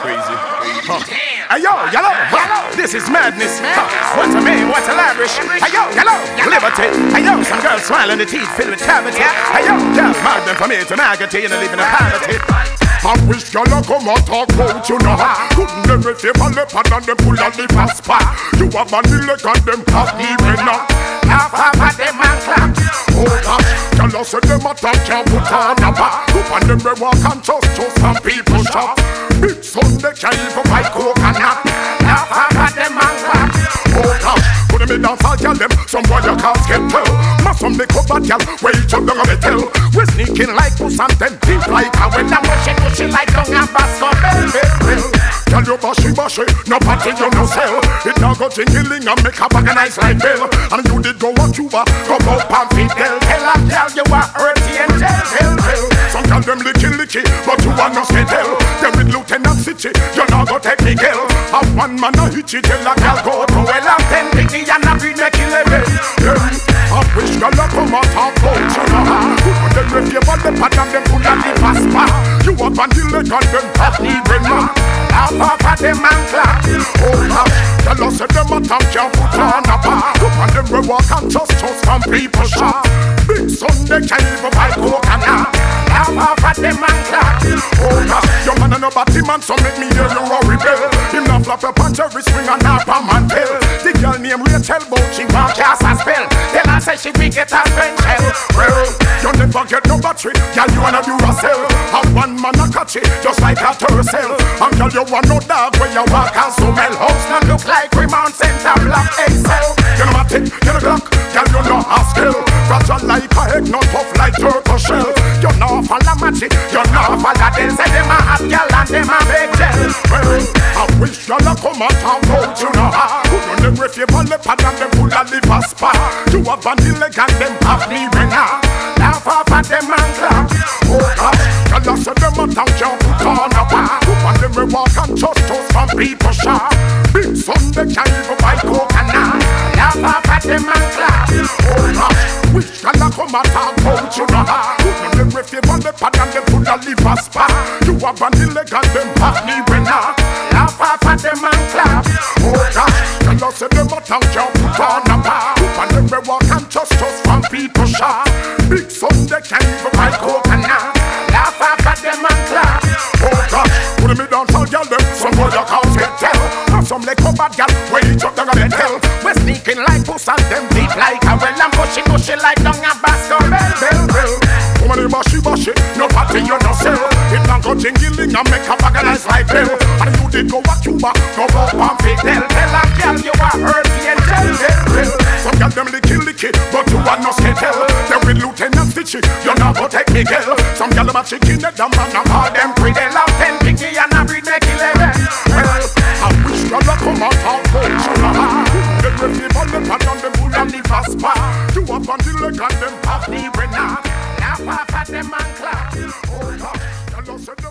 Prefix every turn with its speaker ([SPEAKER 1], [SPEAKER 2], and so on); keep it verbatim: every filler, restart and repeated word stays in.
[SPEAKER 1] crazy. Huh. Hey yo, yellow, yellow, this is madness. Huh. What's a man, what's a lavish? Hey yo, yellow, liberty. Hey yo, some girls smiling, the teeth filled with cavity. Hey yo, girls mark them from here to Maggoty and they live in a poverty. I wish y'all come and talk about you know. Couldn't never favor the pan and them pull on the fast part. You have a leg and them have the winner. Half half of them and clap. Oh gosh, y'all say them a talk can't put on a bar. Up and them they walk and just to some people shop. Big Sunday can't even buy coconut. Half half of them and clap. Oh gosh, put them in dance all y'all them. Some boy you can't get tell. Mass on the cover y'all, wait up down on the tell. We're sneaking like puss and then deep like a when I'm pushing. She like down and basco bell, bell, bell. Tell you bashy bashy, no party you no sell. It now go tingling and make a bag a nice like bell. And you did go on Cuba, go up and Fidel. Tell her, tell you are earthy and tell, tell, tell. Some call them licky licky, but you are no tell. Them with Lieutenant City, you now go take me girl. Have one man a hitchy, tell a girl go to well and ten picky and a read make eleven. I wish girl a come out and vote you know. Put them if you want the pan and them pull and the fast bar. You up and the leg and them have the winner. Half half of them and clap. Oh gosh, tell us if them a talk can't put on a bar. Up and them we walk and just just from people shop. Big Sunday can't even buy coconut. Half half of them and clap. Oh gosh, your man a no batty man, so make me hear you a rebel. Him not flap up on every spring and half a man tell. The girl named Rachel but she can't cast a spell. Tell her say she big get a French hell. Well, you never get no battery, girl you wanna do yourself. Have one man a catch it, just like a turtle. And girl you want no dog when you walk and smell. House not look like Remount Center Block Excel. You know what it, you know Glock, girl you know a skill. Fragile like a egg, not tough like turtle shell. You know follow magic, you know follow them. Say them a hot girl and them a big gel. Well, I wish y'all a come and talk about you know. Who know them if you fall the pan and them full of liver spa. You have a leg and them have the winner. Laugh off at them and clap. Oh gosh, y'all say them a talk can't put on a bar. And them we walk and just toast from people shop. Big Sunday can't even buy coconut. Laugh off at them and clap. Oh gosh, wish y'all a come and talk about you know. Who know them if you fall the pan and them full of liver spa. You have a leg and them have the winner. Laugh off at them and clap. Oh gosh, y'all say them a talk can't put on a bar. And them we walk and just toast from people shop. Big Sunday can't even buy coconut. Laugh off at them and clap. Oh gosh, put me down all y'all them. Some boy you can't get tell. Now some like a bad gal, wait up down a tell. We're sneaking like puss and them deep like a well. And bushy bushy like down a basco bell, bell, bell. Woman you bashy bashy, no party you no sell. It now go jingling and make a bag a nice like bell. And you did go a Cuba, go up and Fidel. Tell a gal you are earthy and tell, tell, tell. Some gal them licky licky, but you are no skittle. Them with Lieutenant Stitchy, you now go take me girl. Some gal them a chicken head and man and all them pretty. Love ten picky and a breed make eleven. Well, I wish y'all a come and talk about you know. Them with the ball the pan and them pull and the fast bar. You up on the leg and them have the winner. Laugh off at them and clap. Oh gosh, y'all say